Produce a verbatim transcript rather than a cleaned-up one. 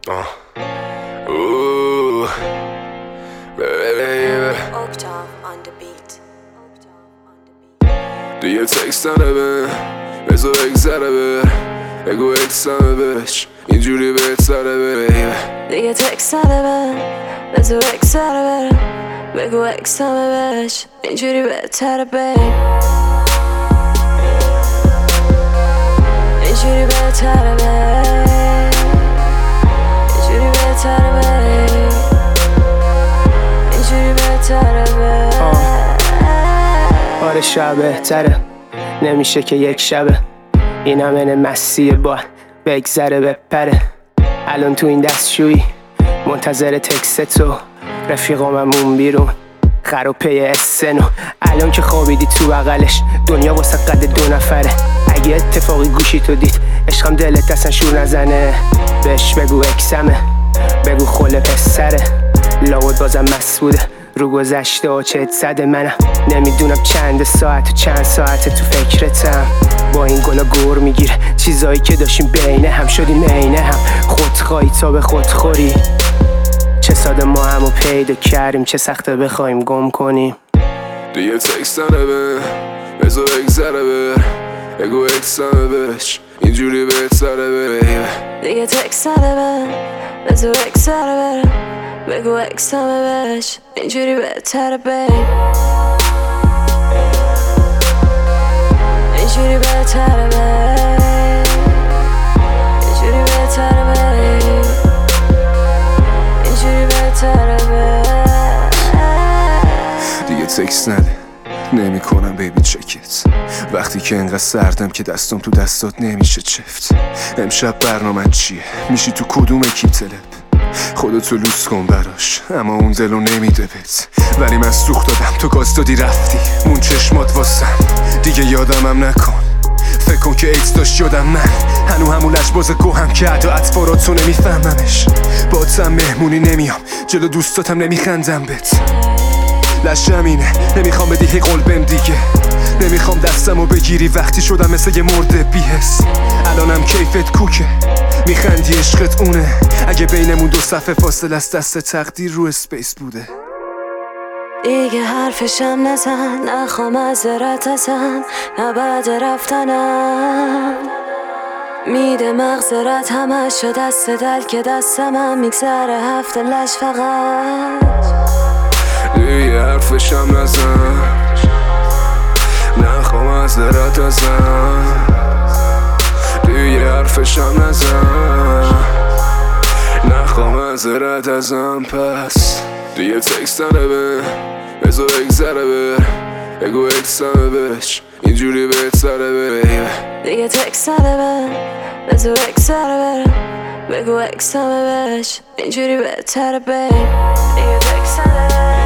آه اوه baby دیگه تکست نده بزا بگذره بر بگو اکسمه بش اینجوری بهتره بیبی دیگه تکست نده بر بزا بگذره بر بگو اکسمه بش اینجوری بهتره بیبی اینجوری بهتره بیبی اینجوری بهتره بیبی اینجوری بهتره بیبی آره شب بهتره نمیشه که یک شبه این همه مسیه با بگذره بپره الان تو این دستشویی منتظر تکست تو رفیقاممون بیرون خروپه اسنو الان که خوابیدی تو بغلش دنیا واسه قد دو نفره اگه اتفاقی گوشی تو دید عشقم دلت اصلا شور نزنه بهش بگو اکسمه بگو خله پسره لاود بازم مست بوده رو گذشته و چت زده منم نمیدونم چند ساعت و چند ساعت تو فکرتم با این گلا گور میگیره چیزایی که داشتیم بینه هم شدیم عینه هم خودخواهی تا به خودخوری چه ساده ما همو پیدا کردیم چه سخته بخوایم گم کنیم دیگه تکست نده بزا بگذره بر بگو اکسمه بش اینجوری بهتره بیبی دیگه تکست نده بر بزا بگذره بر بگو اکسمه بش اینجوری بهتره بیبی اینجوری بهتره بیبی اینجوری بهتره بیبی اینجوری بهتره بیبی دیگه تکست نده نمی کنم بیبی چکت وقتی که انقدر سردم که دستم تو دستات نمیشه چفت امشب برنامه چیه میشی تو کدوم اکیپ تلپ خودتو لوس کن براش اما اون دلو نمیده بهت ولی من سوخت دادم تو گاز دادی رفتی مون چشمات واسم دیگه یادمم نکن فکر کن که ایت داشت یادم من هنو همون لجباز گوهم که عدا اطفاراتو نمیفهممش باتم مهمونی نمیام جلو دوستاتم نمیخندم بهت لشم اینه نمیخوام بدی هی قلبم دیگه نمیخوام دستمو بگیری وقتی شدم مثل یه مرده بیهس الانم کیفت کوکه میخندی عشقت اونه اگه بینمون دو صفحه فاصله است دست تقدیر رو اسپیس بوده دیگه حرفشم نزن نخوام از رت ازن نه بعد رفتنم میده مغزرت همش شد دست دل که دستم هم میگذره هفته لش فقط دیگه حرفشم نزن نخوام از رت ازن دیگه حرفشم نزن نخوام از رت ازن پس دیگه تکست نده بزا بگذره بر بگو اکسمه بش اینجوری بهتره بیبی دیگه تکست نده بزا بگذره بر بگو اکسمه بش اینجوری بهتره بیبی دیگه تکست نده